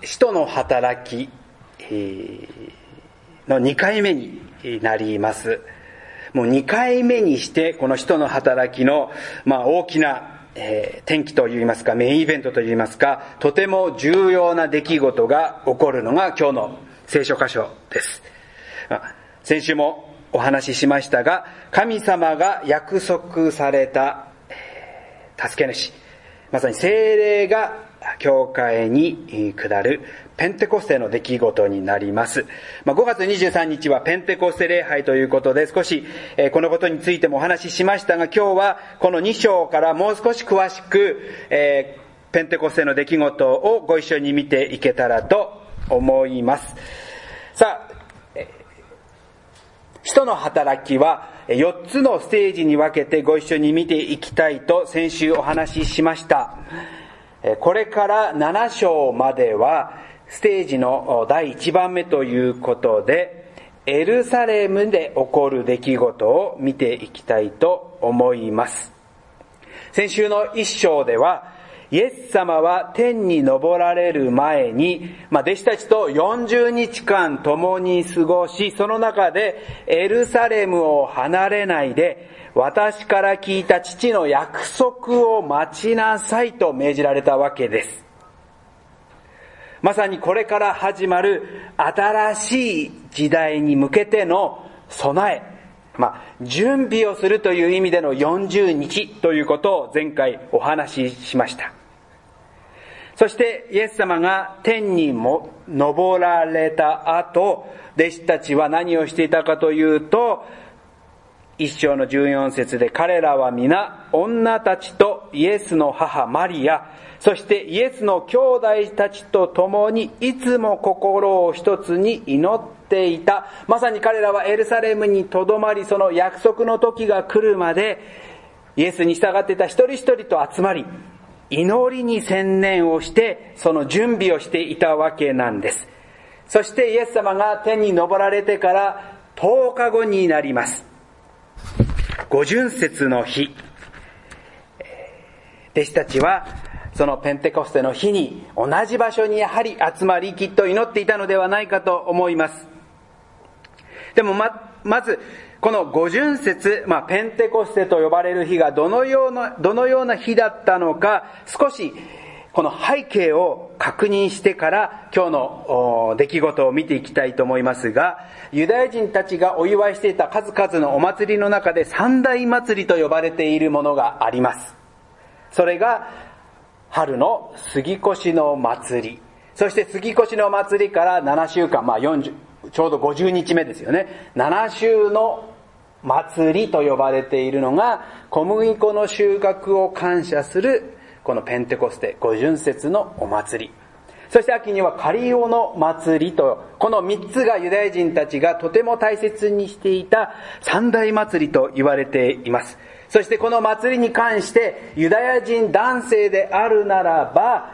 使徒の働きの2回目になります。もう2回目にしてこの使徒の働きの大きな転機といいますかメインイベントといいますか、とても重要な出来事が起こるのが今日の聖書箇所です。先週もお話ししましたが、神様が約束された助け主、まさに聖霊が教会に下るペンテコステの出来事になります。5月23日はペンテコステ礼拝ということで、少しこのことについてもお話ししましたが、今日はこの2章からもう少し詳しくペンテコステの出来事をご一緒に見ていけたらと思います。さあ、使徒の働きは4つのステージに分けてご一緒に見ていきたいと先週お話ししました。これから7章まではステージの第1番目ということで、エルサレムで起こる出来事を見ていきたいと思います。先週の1章では、イエス様は天に昇られる前に、弟子たちと40日間共に過ごし、その中でエルサレムを離れないで、私から聞いた父の約束を待ちなさいと命じられたわけです。まさにこれから始まる新しい時代に向けての備え、準備をするという意味での40日ということを前回お話ししました。そしてイエス様が天にも昇られた後、弟子たちは何をしていたかというと、1章の14節で、彼らは皆女たちとイエスの母マリア、そしてイエスの兄弟たちと共にいつも心を一つに祈っていた。まさに彼らはエルサレムにとどまり、その約束の時が来るまでイエスに従っていた一人一人と集まり、祈りに専念をしてその準備をしていたわけなんです。そしてイエス様が天に昇られてから10日後になります。五旬節の日、弟子たちはそのペンテコステの日に同じ場所にやはり集まり、きっと祈っていたのではないかと思います。でもまずこの五旬節、ペンテコステと呼ばれる日がどのような日だったのか、少しこの背景を確認してから今日の出来事を見ていきたいと思いますが、ユダヤ人たちがお祝いしていた数々のお祭りの中で三大祭りと呼ばれているものがあります。それが春の杉越の祭り、そして杉越の祭りから7週間、ちょうど50日目ですよね。7週の祭りと呼ばれているのが、小麦粉の収穫を感謝するこのペンテコステ五旬節のお祭り、そして秋にはカリオの祭りと、この3つがユダヤ人たちがとても大切にしていた三大祭りと言われています。そしてこの祭りに関してユダヤ人男性であるならば、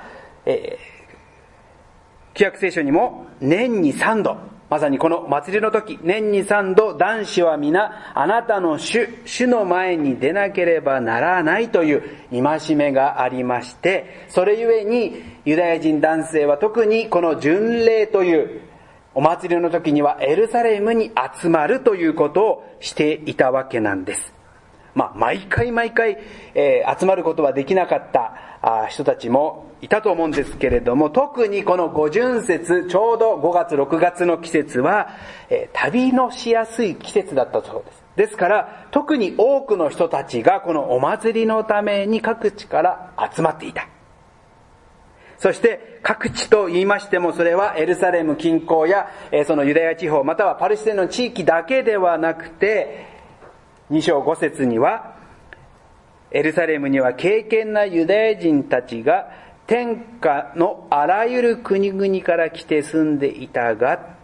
旧約聖書にも年に3度、まさにこの祭りの時、年に3度男子は皆あなたの主の前に出なければならないという戒めがありまして、それゆえにユダヤ人男性は特にこの巡礼というお祭りの時にはエルサレムに集まるということをしていたわけなんです。毎回、集まることはできなかった人たちもいたと思うんですけれども、特にこの五旬節、ちょうど5月6月の季節は、旅のしやすい季節だったそうです。ですから特に多くの人たちがこのお祭りのために各地から集まっていた。そして各地と言いましても、それはエルサレム近郊やそのユダヤ地方、またはパレスチナの地域だけではなくて、2章5節には、エルサレムには敬虔なユダヤ人たちが天下のあらゆる国々から来て住んでいたが、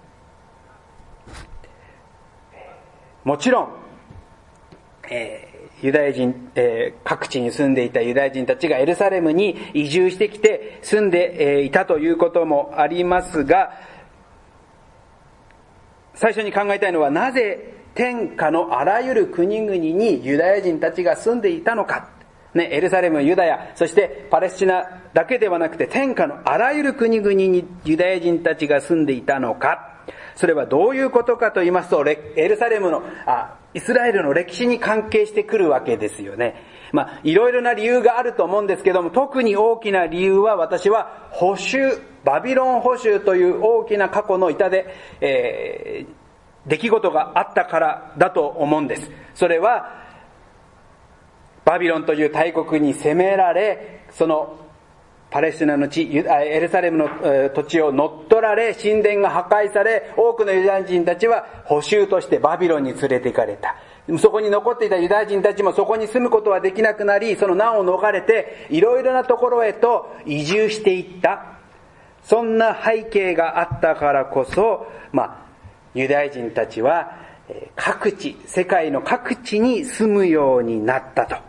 もちろん、ユダヤ人、各地に住んでいたユダヤ人たちがエルサレムに移住してきて住んでいたということもありますが、最初に考えたいのは、なぜ天下のあらゆる国々にユダヤ人たちが住んでいたのか。 エルサレム、ユダヤ、そしてパレスチナだけではなくて天下のあらゆる国々にユダヤ人たちが住んでいたのか。それはどういうことかと言いますと、エルサレムの、イスラエルの歴史に関係してくるわけですよね。いろいろな理由があると思うんですけども、特に大きな理由は私はバビロン捕囚という大きな過去の痛手、出来事があったからだと思うんです。それは、バビロンという大国に攻められ、そのパレスチナの地、エルサレムの土地を乗っ取られ、神殿が破壊され、多くのユダヤ人たちは捕囚としてバビロンに連れて行かれた。そこに残っていたユダヤ人たちもそこに住むことはできなくなり、その難を逃れて、いろいろなところへと移住していった。そんな背景があったからこそ、ユダヤ人たちは世界の各地に住むようになったと。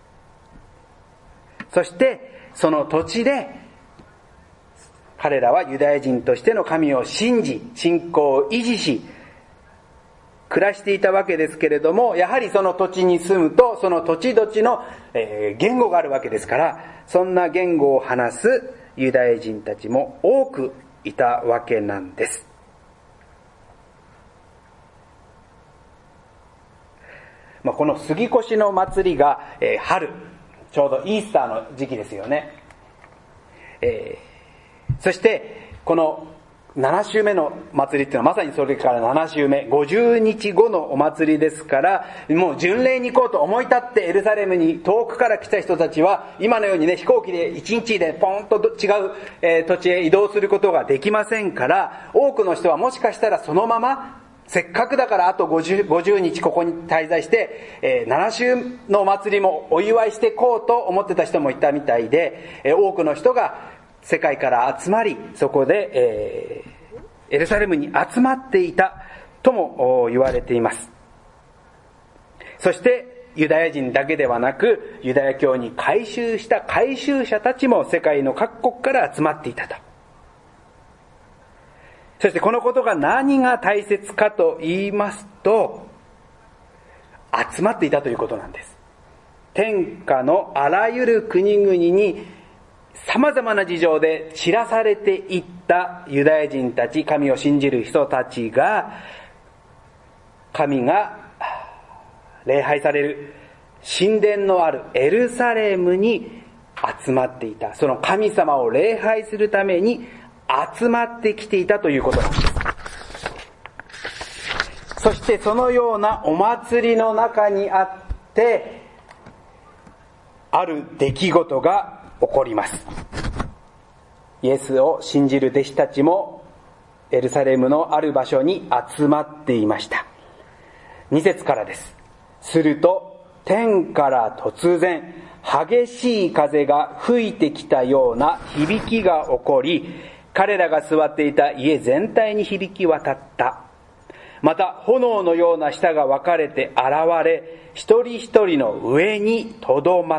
そしてその土地で彼らはユダヤ人としての神を信じ、信仰を維持し暮らしていたわけですけれども、やはりその土地に住むとその土地土地の言語があるわけですから、そんな言語を話すユダヤ人たちも多くいたわけなんです。この杉越の祭りが春、ちょうどイースターの時期ですよね。そしてこの7週目の祭りっていうのはまさにそれから7週目、50日後のお祭りですから、もう巡礼に行こうと思い立ってエルサレムに遠くから来た人たちは、今のようにね、飛行機で1日でポンと違う土地へ移動することができませんから、多くの人はもしかしたらそのまませっかくだからあと 50日ここに滞在して、7週のお祭りもお祝いしてこうと思ってた人もいたみたいで、多くの人が世界から集まり、そこで、エルサレムに集まっていたとも言われています。そしてユダヤ人だけではなく、ユダヤ教に改宗した改宗者たちも世界の各国から集まっていたと。そしてこのことが何が大切かと言いますと、集まっていたということなんです。天下のあらゆる国々に様々な事情で散らされていったユダヤ人たち、神を信じる人たちが、神が礼拝される神殿のあるエルサレムに集まっていた。その神様を礼拝するために集まってきていたということなんです。そしてそのようなお祭りの中にあって、ある出来事が起こります。イエスを信じる弟子たちもエルサレムのある場所に集まっていました。2節からです。すると天から突然激しい風が吹いてきたような響きが起こり、彼らが座っていた家全体に響き渡った。また炎のような舌が分かれて現れ、一人一人の上にとどまった。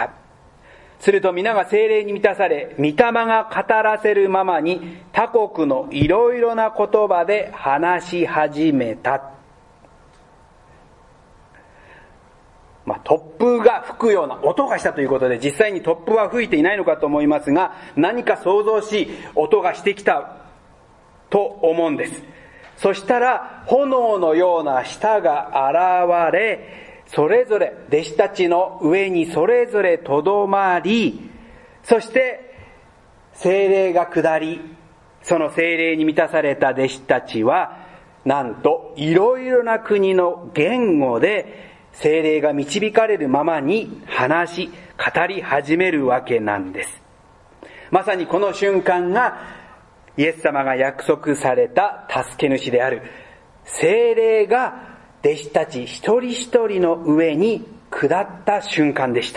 すると皆が聖霊に満たされ、御霊が語らせるままに他国のいろいろな言葉で話し始めた。突風が吹くような音がしたということで、実際に突風は吹いていないのかと思いますが、何か想像しい音がしてきたと思うんです。そしたら炎のような舌が現れ、それぞれ弟子たちの上にそれぞれとどまり、そして聖霊が下り、その聖霊に満たされた弟子たちは、なんといろいろな国の言語で聖霊が導かれるままに話し、語り始めるわけなんです。まさにこの瞬間がイエス様が約束された助け主である聖霊が弟子たち一人一人の上に下った瞬間でした。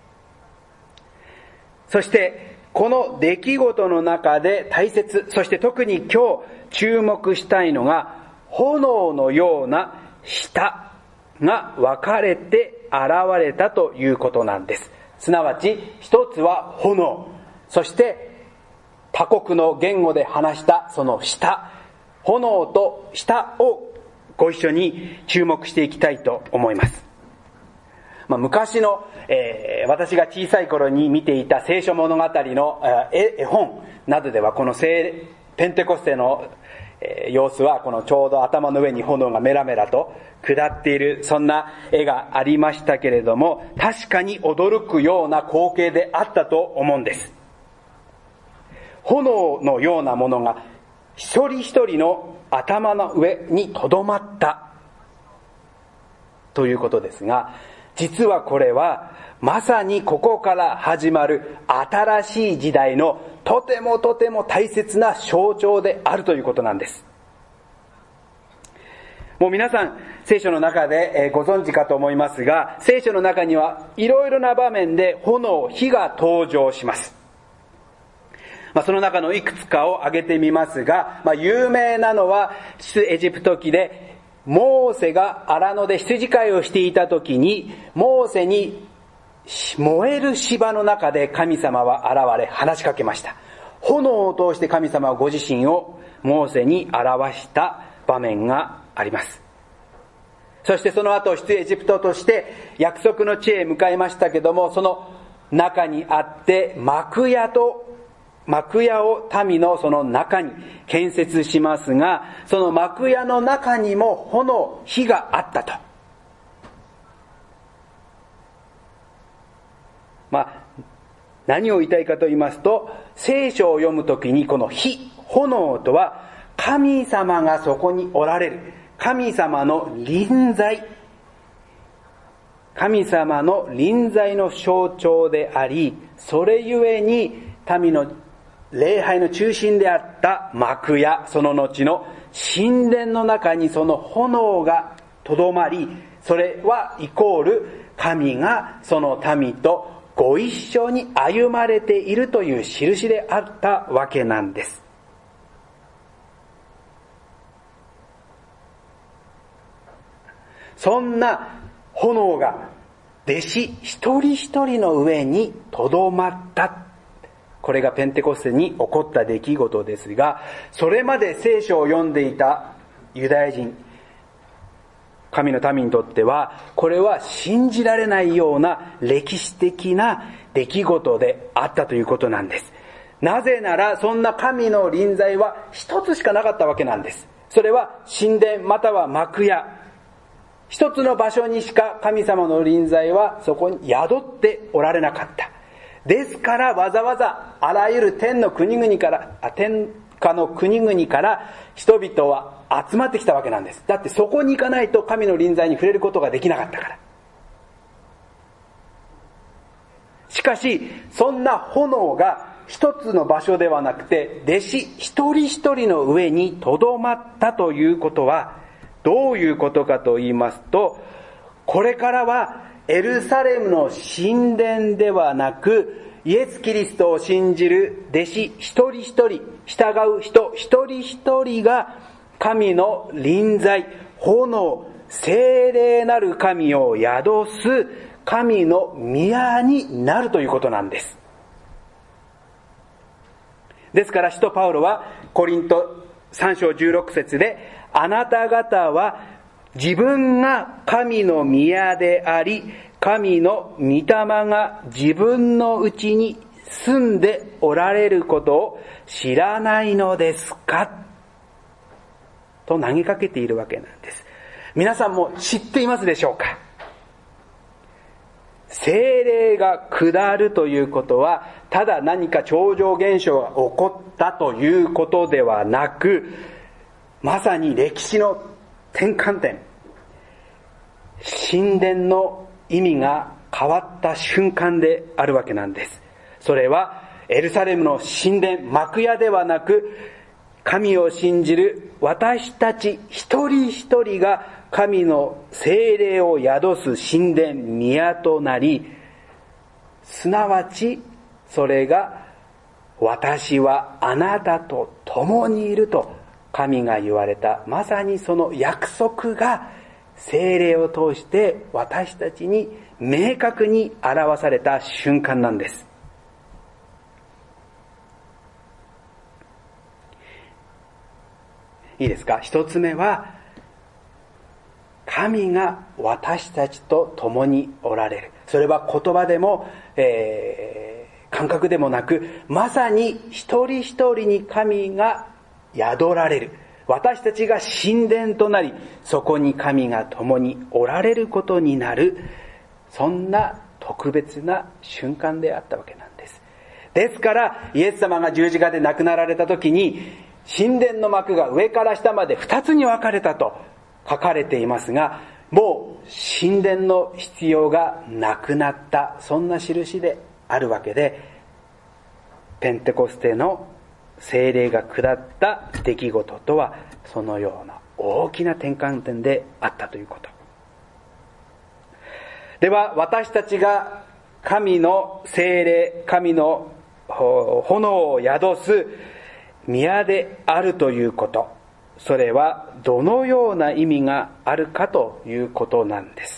そしてこの出来事の中で大切、そして特に今日注目したいのが、炎のような舌が分かれて現れたということなんです。すなわち一つは炎、そして他国の言語で話したその舌、炎と舌をご一緒に注目していきたいと思います。 昔の、私が小さい頃に見ていた聖書物語の絵本などでは、このペンテコステの様子は、このちょうど頭の上に炎がメラメラと下っている、そんな絵がありましたけれども、確かに驚くような光景であったと思うんです。炎のようなものが一人一人の頭の上にとどまったということですが、実はこれはまさにここから始まる新しい時代のとてもとても大切な象徴であるということなんです。もう皆さん聖書の中でご存知かと思いますが、聖書の中にはいろいろな場面で炎、火が登場します。その中のいくつかを挙げてみますが、有名なのは出エジプト記で、モーセが荒野で羊飼いをしていた時に、モーセに燃える芝の中で神様は現れ話しかけました。炎を通して神様はご自身をモーセに表した場面があります。そしてその後出エジプトとして約束の地へ向かいましたけども、その中にあって幕屋を民のその中に建設しますが、その幕屋の中にも火があったと。何を言いたいかと言いますと、聖書を読むときにこの炎とは神様がそこにおられる、神様の臨在、神様の臨在の象徴であり、それゆえに民の礼拝の中心であった幕屋、その後の神殿の中にその炎がとどまり、それはイコール神がその民とご一緒に歩まれているという印であったわけなんです。そんな炎が弟子一人一人の上にとどまった。これがペンテコステに起こった出来事ですが、それまで聖書を読んでいたユダヤ人、神の民にとっては、これは信じられないような歴史的な出来事であったということなんです。なぜなら、そんな神の臨在は一つしかなかったわけなんです。それは神殿または幕屋。一つの場所にしか神様の臨在はそこに宿っておられなかった。ですからわざわざあらゆる天下の国々から人々は集まってきたわけなんです。だってそこに行かないと神の臨在に触れることができなかったから。しかしそんな炎が一つの場所ではなくて弟子一人一人の上にとどまったということはどういうことかと言いますと、これからはエルサレムの神殿ではなく、イエス・キリストを信じる弟子一人一人、従う人一人一人が神の臨在、炎、聖霊なる神を宿す神の宮になるということなんです。ですから使徒パウロはコリント3章16節で、あなた方は自分が神の宮であり、神の御霊が自分のうちに住んでおられることを知らないのですかと投げかけているわけなんです。皆さんも知っていますでしょうか？聖霊が下るということは、ただ何か超常現象が起こったということではなく、まさに歴史の転換点、神殿の意味が変わった瞬間であるわけなんです。それはエルサレムの神殿、幕屋ではなく、神を信じる私たち一人一人が神の聖霊を宿す神殿、宮となり、すなわちそれが私はあなたと共にいると神が言われた、まさにその約束が聖霊を通して私たちに明確に表された瞬間なんです。いいですか？一つ目は、 神が私たちと共におられる。それは言葉でも、感覚でもなく、まさに一人一人に神が宿られる。私たちが神殿となり、そこに神が共におられることになる、そんな特別な瞬間であったわけなんです。ですから、イエス様が十字架で亡くなられた時に、神殿の幕が上から下まで二つに分かれたと書かれていますが、もう神殿の必要がなくなった、そんな印であるわけで、ペンテコステの聖霊が下った出来事とは、そのような大きな転換点であったということ。では、私たちが神の聖霊、神の炎を宿す宮であるということ、それはどのような意味があるかということなんです。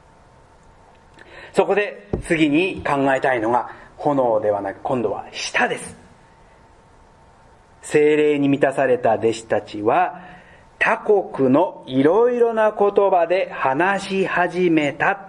そこで次に考えたいのが、炎ではなく今度は舌です。聖霊に満たされた弟子たちは他国のいろいろな言葉で話し始めた。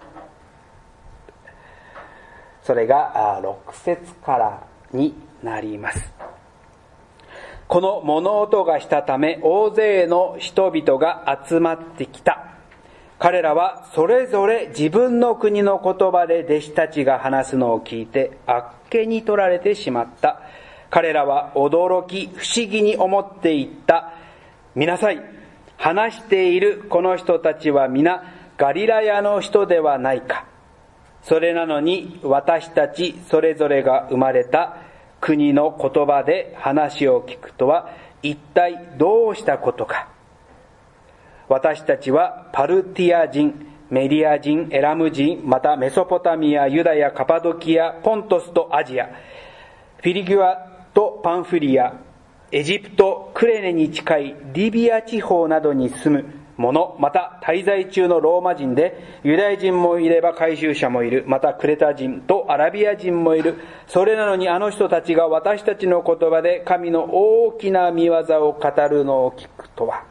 それが6節からになります。この物音がしたため大勢の人々が集まってきた。彼らはそれぞれ自分の国の言葉で弟子たちが話すのを聞いてあっけに取られてしまった。彼らは驚き不思議に思っていった。見なさい、話しているこの人たちは皆ガリラヤの人ではないか。それなのに私たちそれぞれが生まれた国の言葉で話を聞くとは一体どうしたことか。私たちはパルティア人、メディア人、エラム人、またメソポタミア、ユダヤ、カパドキア、ポントスとアジア、フィリギュアとパンフリア、エジプト、クレネに近いリビア地方などに住む者、また滞在中のローマ人で、ユダヤ人もいれば回収者もいる、またクレタ人とアラビア人もいる。それなのにあの人たちが私たちの言葉で神の大きな御業を語るのを聞くとは。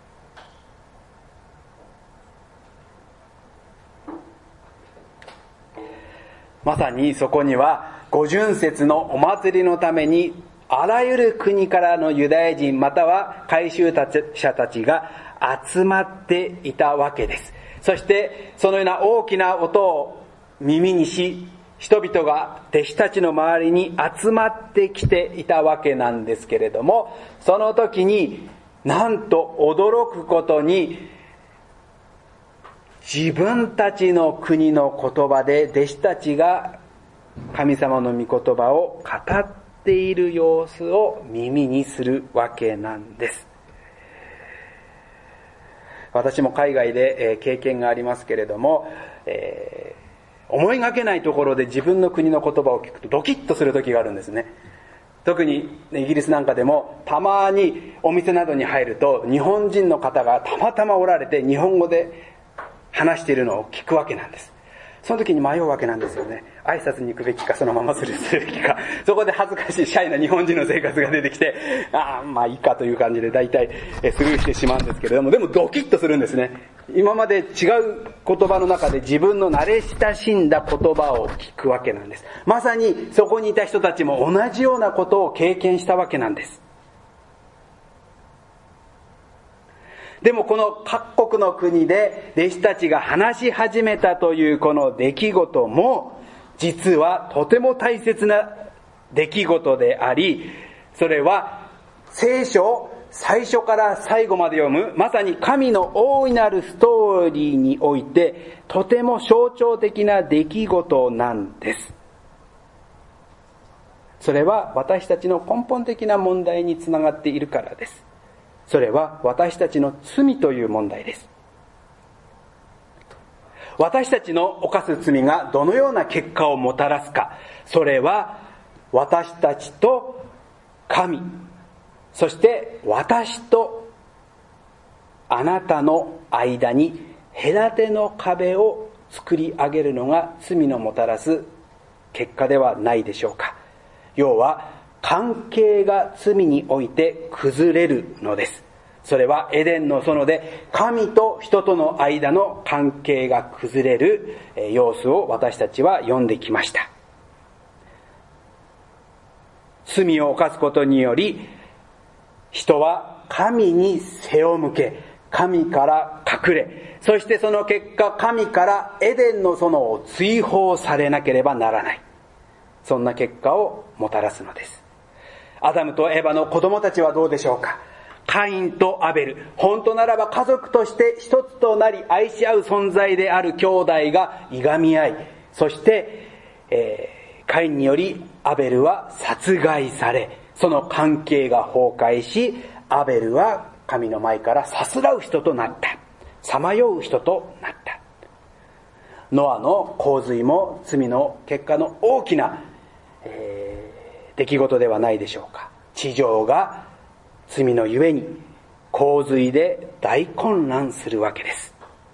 まさにそこには五旬節のお祭りのためにあらゆる国からのユダヤ人または回収者たちが集まっていたわけです。そしてそのような大きな音を耳にし、人々が弟子たちの周りに集まってきていたわけなんですけれども、その時になんと驚くことに、自分たちの国の言葉で弟子たちが神様の御言葉を語っている様子を耳にするわけなんです。私も海外で経験がありますけれども、思いがけないところで自分の国の言葉を聞くとドキッとする時があるんですね。特にイギリスなんかでもたまにお店などに入ると日本人の方がたまたまおられて日本語で話しているのを聞くわけなんです。その時に迷うわけなんですよね。挨拶に行くべきかそのままスルーするべきか。そこで恥ずかしいシャイな日本人の生活が出てきて、まあいいかという感じで大体スルーしてしまうんですけれども、でもドキッとするんですね。今まで違う言葉の中で自分の慣れ親しんだ言葉を聞くわけなんです。まさにそこにいた人たちも同じようなことを経験したわけなんです。でもこの各国の国で弟子たちが話し始めたというこの出来事も実はとても大切な出来事であり、それは聖書を最初から最後まで読むまさに神の大いなるストーリーにおいてとても象徴的な出来事なんです。それは私たちの根本的な問題につながっているからです。それは私たちの罪という問題です。私たちの犯す罪がどのような結果をもたらすか、それは私たちと神、そして私とあなたの間に隔ての壁を作り上げるのが罪のもたらす結果ではないでしょうか。要は関係が罪において崩れるのです。 それはエデンの園で神と人との間の関係が崩れる様子を私たちは読んできました。罪を犯すことにより、人は神に背を向け、神から隠れ、そしてその結果、神からエデンの園を追放されなければならない。そんな結果をもたらすのです。アダムとエバの子供たちはどうでしょうか。カインとアベル、本当ならば家族として一つとなり愛し合う存在である兄弟がいがみ合い、そして、カインによりアベルは殺害され、その関係が崩壊し、アベルは神の前からさすらう人となった。さまよう人となった。ノアの洪水も罪の結果の大きな、出来事ではないでしょうか。地上が罪のゆえに洪水で大混乱するわけです。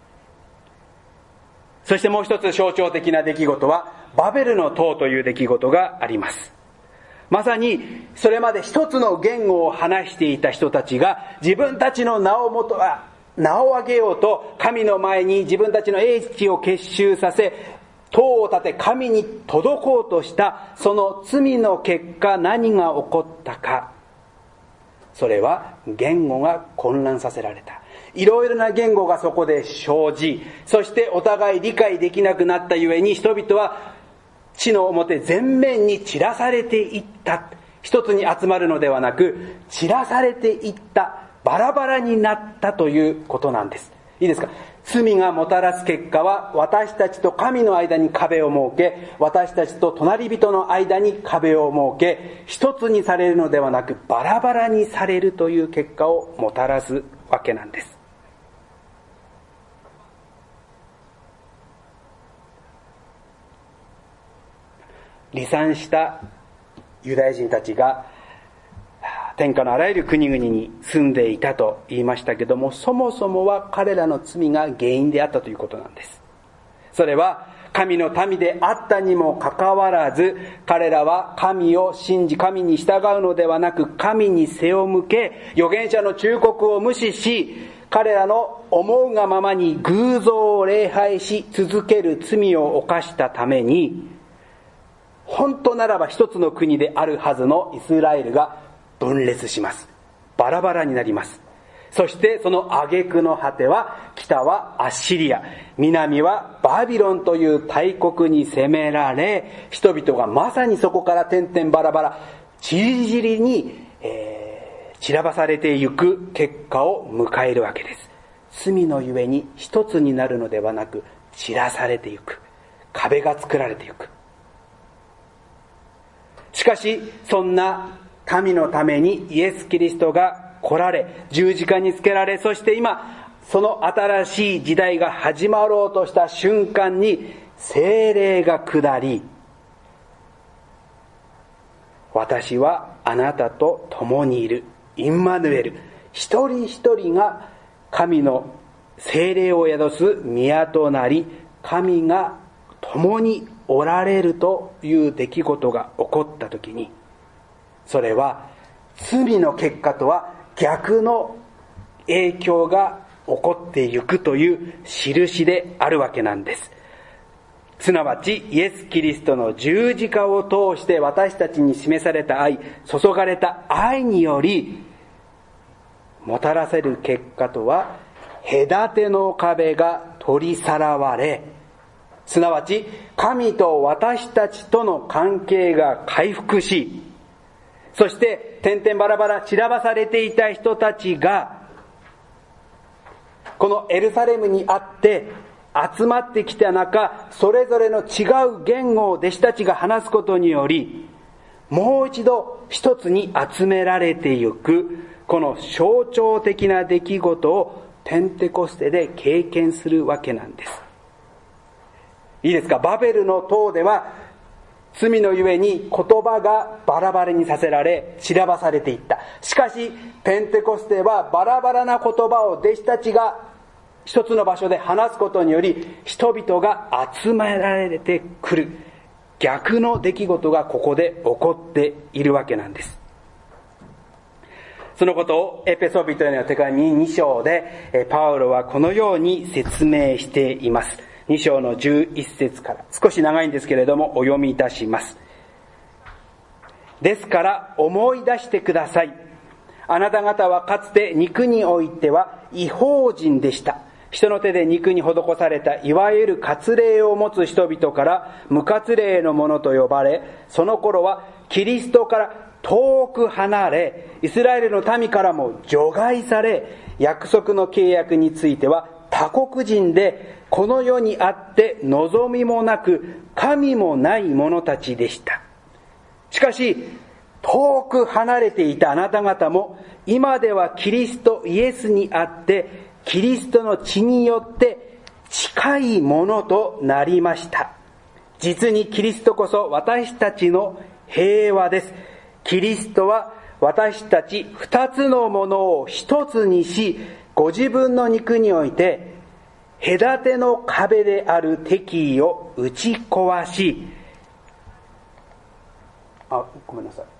そしてもう一つ象徴的な出来事はバベルの塔という出来事があります。まさにそれまで一つの言語を話していた人たちが自分たちの名を上げようと神の前に自分たちの英知を結集させ、塔を建て神に届こうとしたその罪の結果、何が起こったか。それは言語が混乱させられた。いろいろな言語がそこで生じ、そしてお互い理解できなくなったゆえに人々は地の表全面に散らされていった。一つに集まるのではなく散らされていった、バラバラになったということなんです。いいですか。罪がもたらす結果は私たちと神の間に壁を設け、私たちと隣人の間に壁を設け、一つにされるのではなくバラバラにされるという結果をもたらすわけなんです。離散したユダヤ人たちが天下のあらゆる国々に住んでいたと言いましたけども、そもそもは彼らの罪が原因であったということなんです。それは神の民であったにもかかわらず、彼らは神を信じ神に従うのではなく神に背を向け、預言者の忠告を無視し、彼らの思うがままに偶像を礼拝し続ける罪を犯したために、本当ならば一つの国であるはずのイスラエルが分裂します。バラバラになります。そしてその挙句の果ては、北はアッシリア、南はバビロンという大国に攻められ、人々がまさにそこから点々バラバラ、ちりぢりに、散らばされていく結果を迎えるわけです。罪のゆえに一つになるのではなく、散らされていく。壁が作られていく。しかし、そんな民のためにイエス・キリストが来られ、十字架につけられ、そして今、その新しい時代が始まろうとした瞬間に、聖霊が下り、私はあなたと共にいる、インマヌエル、一人一人が神の聖霊を宿す宮となり、神が共におられるという出来事が起こったときに、それは罪の結果とは逆の影響が起こっていくという印であるわけなんです。すなわちイエス・キリストの十字架を通して私たちに示された愛、注がれた愛によりもたらせる結果とは、隔ての壁が取り去られ、すなわち神と私たちとの関係が回復し、そして点々バラバラ散らばされていた人たちがこのエルサレムにあって集まってきた中、それぞれの違う言語を弟子たちが話すことにより、もう一度一つに集められてゆく、この象徴的な出来事をペンテコステで経験するわけなんです。いいですか。バベルの塔では罪のゆえに言葉がバラバラにさせられ散らばされていった。しかしペンテコステはバラバラな言葉を弟子たちが一つの場所で話すことにより、人々が集められてくる逆の出来事がここで起こっているわけなんです。そそのことをエペソビトへの手紙2章でパウロはこのように説明しています。2章の11節から少し長いんですけれどもお読みいたします。ですから思い出してください。あなた方はかつて肉においては異邦人でした。人の手で肉に施されたいわゆる割礼を持つ人々から無割礼のものと呼ばれ、その頃はキリストから遠く離れ、イスラエルの民からも除外され、約束の契約については他国人で、この世にあって望みもなく神もない者たちでした。しかし遠く離れていたあなた方も今ではキリストイエスにあってキリストの血によって近いものとなりました。実にキリストこそ私たちの平和です。キリストは私たち二つのものを一つにし、ご自分の肉において隔ての壁である敵意を打ち壊し、ごめんなさい。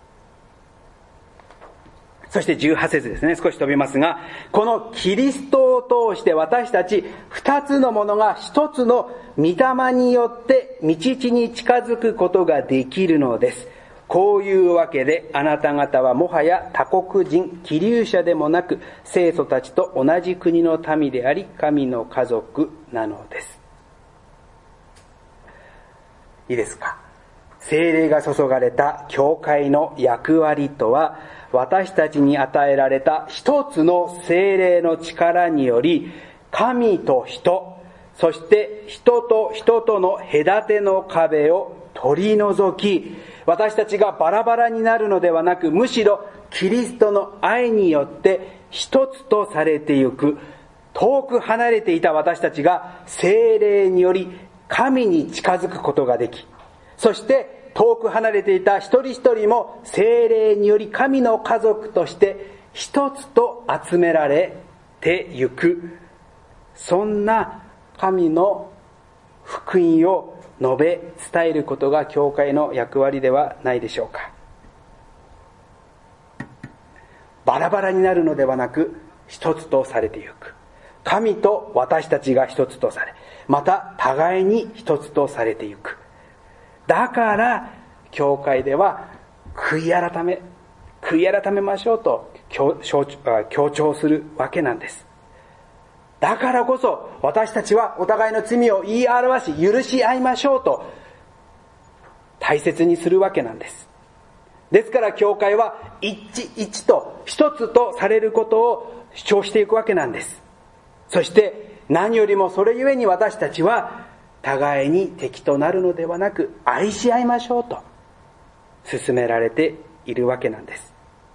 そして18節ですね。少し飛びますが、このキリストを通して私たち二つのものが一つの御霊によって道地に近づくことができるのです。こういうわけであなた方はもはや他国人、寄留者でもなく聖徒たちと同じ国の民であり神の家族なのです。いいですか。聖霊が注がれた教会の役割とは、私たちに与えられた一つの聖霊の力により、神と人、そして人と人との隔ての壁を取り除き、私たちがバラバラになるのではなく、むしろキリストの愛によって一つとされてゆく、遠く離れていた私たちが聖霊により神に近づくことができ、そして遠く離れていた一人一人も聖霊により神の家族として一つと集められてゆく、そんな神の福音を述べ伝えることが教会の役割ではないでしょうか。バラバラになるのではなく一つとされてゆく、神と私たちが一つとされ、また互いに一つとされてゆく。だから教会では悔い改めましょうと強調するわけなんです。だからこそ私たちはお互いの罪を言い表し許し合いましょうと大切にするわけなんです。ですから教会は一と一つとされることを主張していくわけなんです。そして何よりもそれゆえに私たちは互いに敵となるのではなく愛し合いましょうと勧められているわけなんです。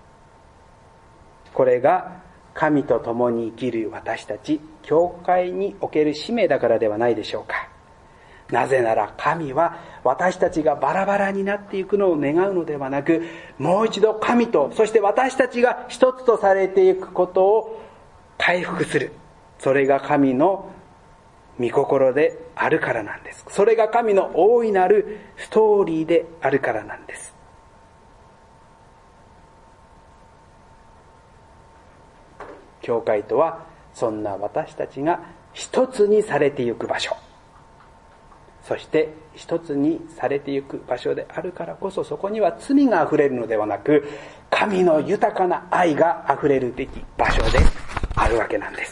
これが神と共に生きる私たち教会における使命だからではないでしょうか。なぜなら神は私たちがバラバラになっていくのを願うのではなく、もう一度神とそして私たちが一つとされていくことを回復する、それが神の御心であるからなんです。それが神の大いなるストーリーであるからなんです。教会とはそんな私たちが一つにされていく場所、そして一つにされていく場所であるからこそ、そこには罪があふれるのではなく神の豊かな愛があふれるべき場所であるわけなんです。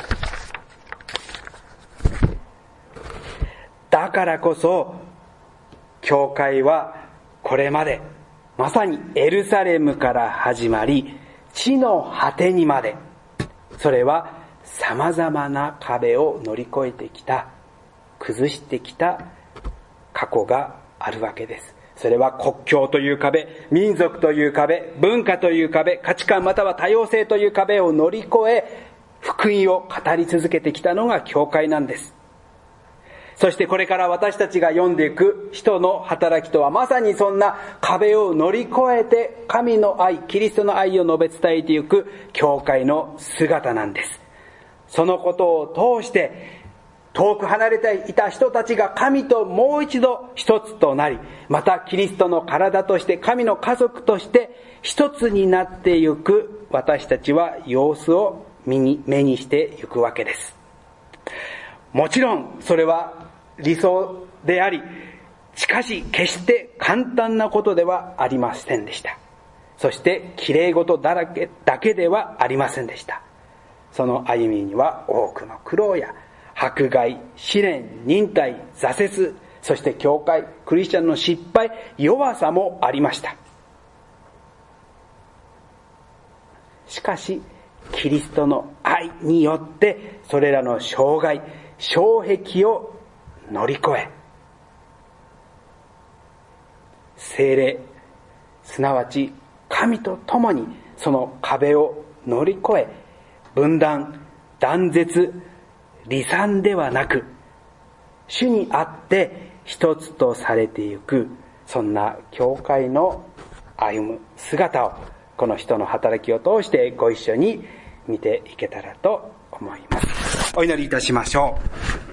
だからこそ教会はこれまでまさにエルサレムから始まり地の果てにまで、それは様々な壁を乗り越えてきた、崩してきた過去があるわけです。それは国境という壁、民族という壁、文化という壁、価値観または多様性という壁を乗り越え福音を語り続けてきたのが教会なんです。そしてこれから私たちが読んでいく人の働きとはまさにそんな壁を乗り越えて神の愛、キリストの愛を述べ伝えていく教会の姿なんです。そのことを通して遠く離れていた人たちが神ともう一度一つとなり、またキリストの体として神の家族として一つになってゆく私たちは様子を目にしてゆくわけです。もちろんそれは理想であり、しかし決して簡単なことではありませんでした。そして綺麗事だけではありませんでした。その歩みには多くの苦労や迫害、試練、忍耐、挫折、そして教会、クリスチャンの失敗、弱さもありました。しかしキリストの愛によってそれらの障害、障壁を乗り越え、聖霊、すなわち神と共にその壁を乗り越え、分断、断絶、離散ではなく、主にあって一つとされてゆく、そんな教会の歩む姿を、この人の働きを通してご一緒に見ていけたらと思います。お祈りいたしましょう。